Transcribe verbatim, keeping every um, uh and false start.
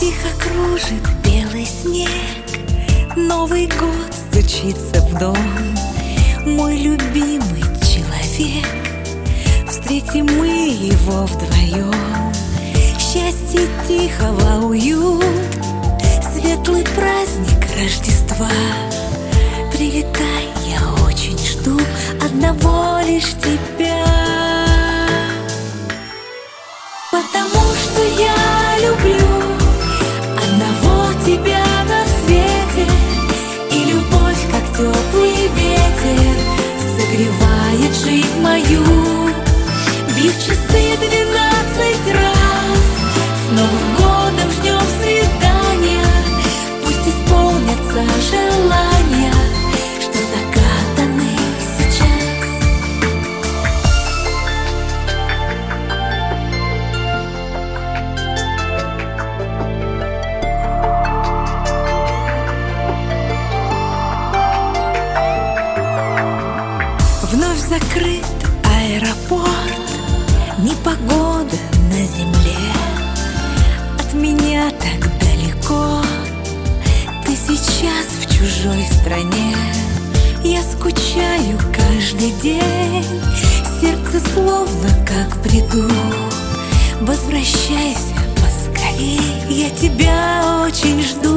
Тихо кружит белый снег, Новый год стучится в дом. Мой любимый человек, встретим мы его вдвоем. Счастье тихого, уют, светлый праздник Рождества. Прилетай, я очень жду одного лишь тебя. Потому что я люблю одного тебя на свете, и любовь, как теплый ветер, согревает жизнь мою. Бьют часы двенадцать раз, с Новым годом ждем свидания. Пусть исполнятся желания, что загаданы сейчас. Вновь закрыт аэропорт, непогода на земле. От меня так далеко, ты сейчас в чужой стране. Я скучаю каждый день, сердце словно как приду. Возвращайся поскорей, я тебя очень жду.